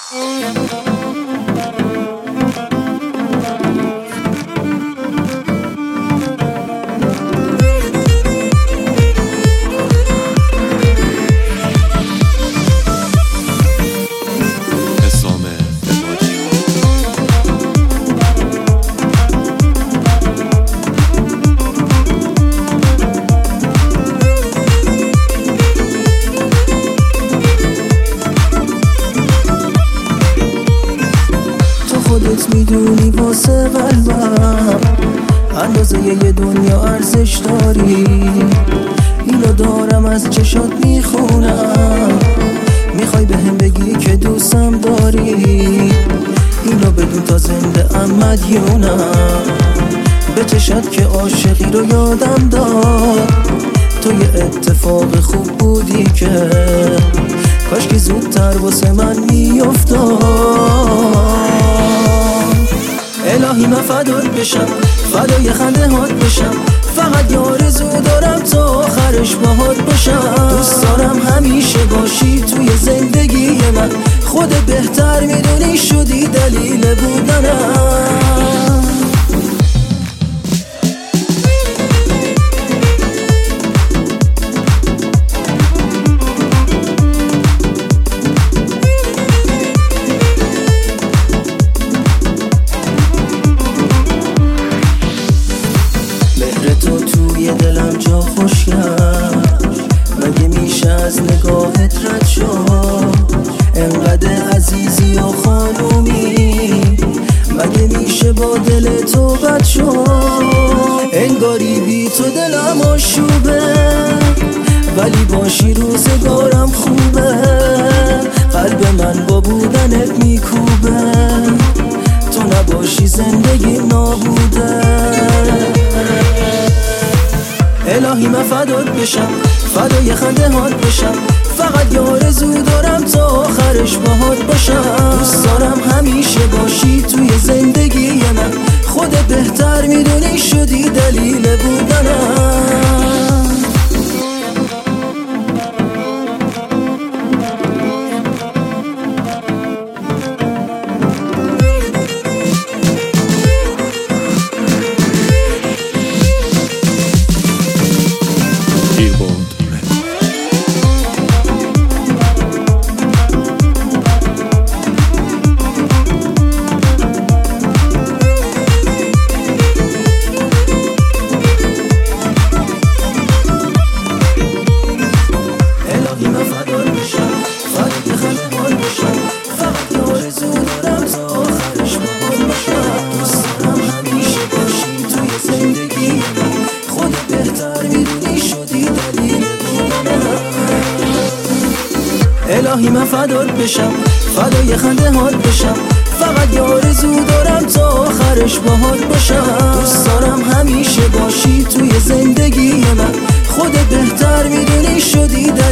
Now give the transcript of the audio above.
خودت میدونی واسه قلبم اندازه یه دنیا ارزش داری. اینو دارم از چشات میخونم، میخوای بهم بگی که دوستم داری. اینو بدون تا زنده ام مدیونم به چشات که عاشقی رو یادم داد. تو یه اتفاق خوب بودی که کاش که زودتر واسه من میافتاد. الهی من فدات بشم، فدای خنده هات بشم، فقط یه آرزو دارم تا آخرش باهات باشم. دوست دارم همیشه باشی توی زندگی من، خودت بهتر میدونی شدی دلیل بودنم. تو توی دلم جا خوش کرد، مگه میشه از نگاهت رد شد؟ انقدر عزیزی و خانومی، مگه میشه با دل تو بد شد؟ انگاری بی تو دلم آشوبه، ولی باشی روزگارم خوبه. قلب من با بودنت میکوبه، تو نباشی زندگی نابوده. الهی من فدات بشم، فدای خنده هات بشم، فقط یه آرزو دارم تا آخرش باهات باشم. دوست دارم همیشه باشی توی زندگی من، خودت بهتر میدونی شدی دلیل بودنم. الهی من فدات بشم، فدای خنده هات بشم، فقط یه آرزو دارم تا آخرش باهات باشم. دوست دارم همیشه باشی توی زندگی من، خودت بهتر میدونی شدی